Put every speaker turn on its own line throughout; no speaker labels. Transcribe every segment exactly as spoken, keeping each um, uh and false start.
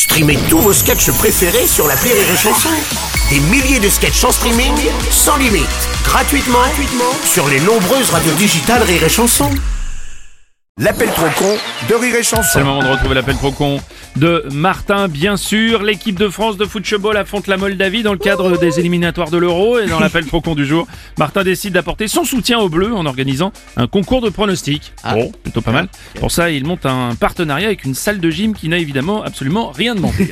Streamez tous vos sketchs préférés sur l'appli Rire et Chanson. Des milliers de sketchs en streaming, sans limite, gratuitement, gratuitement sur les nombreuses radios digitales Rire et Chanson. L'appel trop con de Rire et Chanson.
C'est le moment de retrouver l'appel trop con de Martin, bien sûr. L'équipe de France de football affronte la Moldavie dans le cadre des éliminatoires de l'Euro. Et dans l'appel trop con du jour, Martin décide d'apporter son soutien aux Bleus en organisant un concours de pronostics. Ah. Bon, plutôt pas mal. Pour ça, il monte un partenariat avec une salle de gym qui n'a évidemment absolument rien demandé.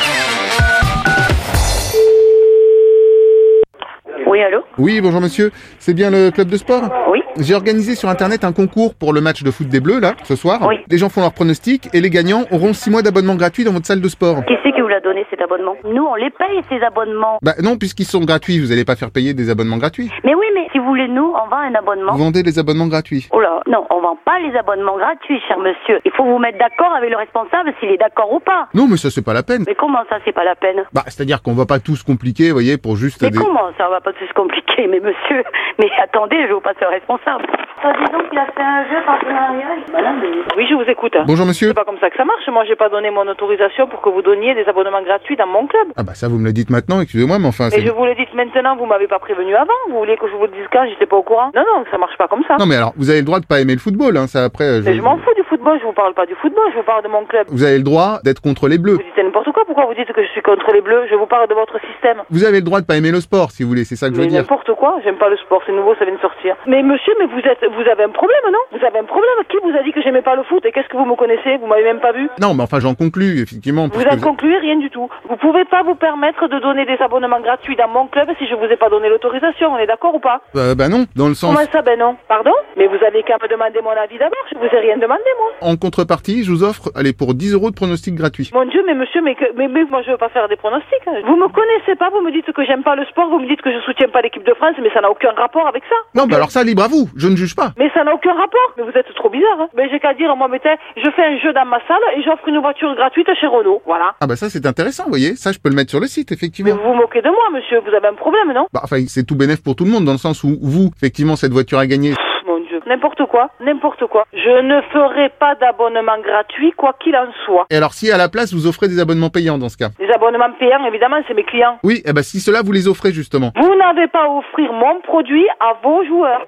Oui, allô?
Oui, bonjour monsieur. C'est bien le club de sport?
Oui.
J'ai organisé sur internet un concours pour le match de foot des Bleus, là, ce soir.
Oui.
Les gens font leurs pronostics et les gagnants auront six mois d'abonnement gratuit dans votre salle de sport.
Qui c'est qui vous l'a donné cet abonnement? Nous, on les paye ces abonnements.
Bah non, puisqu'ils sont gratuits, vous allez pas faire payer des abonnements gratuits.
Mais oui, mais si vous voulez, nous, on vend un abonnement.
Vous vendez les abonnements gratuits.
Oh là, non, on vend pas les abonnements gratuits, cher monsieur. Il faut vous mettre d'accord avec le responsable s'il est d'accord ou pas.
Non, mais ça c'est pas la peine.
Mais comment ça, c'est pas la peine?
Bah, c'est-à-dire qu'on va pas tout se compliquer, vous voyez, pour juste
Mais
des...
comment ça, on va pas tout se compliquer? Mais monsieur, mais attendez, je vous passe le responsable. Ça, disons qu'il a fait un jeu partenariat. Madame, mais...
Oui, je vous écoute.
Bonjour monsieur.
C'est pas comme ça que ça marche. Moi, j'ai pas donné mon autorisation pour que vous donniez des abonnements gratuits dans mon club.
Ah bah ça vous me le dites maintenant, excusez-moi, mais enfin...
Mais
c'est...
je vous le dis maintenant, vous m'avez pas prévenu avant. Vous voulez que je vous le dise quand j'étais pas au courant? Non, non, ça marche pas comme ça.
Non mais alors, vous avez le droit de pas aimer le football, hein, ça après...
Mais je m'en fous du football, je vous parle pas du football, je vous parle de mon club.
Vous avez le droit d'être contre les Bleus.
Vous dites n'importe quoi, pourquoi vous dites que je suis contre les Bleus? Je vous parle de votre système.
Vous avez le droit de pas aimer le sport, si vous voulez, c'est ça que je veux
Mais
dire.
n'importe quoi, j'aime pas le sport, c'est nouveau, ça vient de sortir. Mais monsieur, mais vous êtes, vous avez un problème, non? Vous avez un problème? Qui vous a dit que j'aimais pas le foot? Et qu'est-ce que vous me connaissez? Vous m'avez même pas vu?
Non, mais enfin j'en conclus, effectivement.
Vous
puisque
en concluez rien du tout. Vous pouvez pas vous permettre de donner des abonnements gratuits dans mon club si je vous ai pas donné l'autorisation, on est d'accord ou pas?
Euh, bah non, dans le sens...
Comment ça, ben non? Pardon? Mais vous avez qu'à me demander mon avis d'abord, je vous ai rien demandé, moi.
En contrepartie, je vous offre, allez, pour dix euros de pronostic gratuit.
Mon Dieu, mais monsieur, mais, que, mais, mais moi je veux pas faire des pronostics. Hein. Vous me connaissez pas, vous me dites que j'aime pas le sport, vous me dites que je soutiens pas l'équipe de France, mais ça n'a aucun rapport avec ça.
Non, bah alors ça, libre à vous, je ne juge pas.
Mais ça n'a aucun rapport. Mais vous êtes trop bizarre, hein. Mais j'ai qu'à dire, moi, mais t'es, je fais un jeu dans ma salle et j'offre une voiture gratuite chez Renault. Voilà.
Ah bah ça, c'est intéressant, vous voyez, ça je peux le mettre sur le site,
Mais
effectivement.
vous vous moquez de moi, monsieur, vous avez un problème, non?
Bah enfin, c'est tout bénef pour tout le monde, dans le sens où vous, effectivement, cette voiture a gagné.
Mon Dieu, n'importe quoi, n'importe quoi. Je ne ferai pas d'abonnement gratuit, quoi qu'il en soit.
Et alors si à la place, vous offrez des abonnements payants dans ce cas?
Les abonnements payants, évidemment, c'est mes clients.
Oui, eh bah si cela vous les offrez justement.
Vous n'avez pas à offrir mon produit à vos joueurs.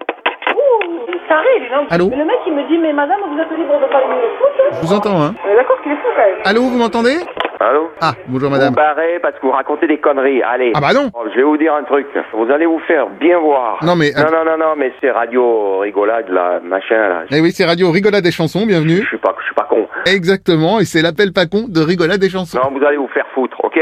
Ouh, ça arrive, non?
Allô?
Mais le mec, il me dit, mais madame, vous êtes libre de pas aimer le foot?
Je vous entends, hein.
On est d'accord qu'il est fou, quand même.
Allô, vous m'entendez?
Allô?
Ah, bonjour
Vous
madame.
barrez parce que vous racontez des conneries. Allez.
Ah bah non.
Oh, je vais vous dire un truc. Vous allez vous faire bien voir.
Non mais...
Non, non, non, non, mais c'est radio rigolade, là, machin, là.
Eh oui, c'est Radio Rigolade des chansons, bienvenue.
Je suis pas, je suis pas con.
Exactement, et c'est l'appel pas con de Rigolade des chansons.
Non, vous allez vous faire foutre, ok?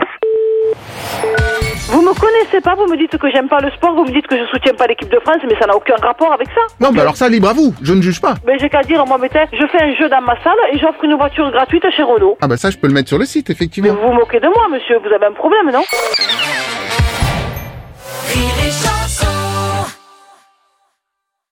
Vous me connaissez pas, vous me dites que j'aime pas le sport, vous me dites que je soutiens pas l'équipe de France, mais ça n'a aucun rapport avec ça.
Non, bah alors ça, libre à vous, je ne juge pas.
Mais j'ai qu'à dire, moi, mais t'es, je fais un jeu dans ma salle et j'offre une voiture gratuite chez Renault.
Ah bah ça, je peux le mettre sur le site,
Mais
effectivement.
vous vous moquez de moi, monsieur, vous avez un problème, non?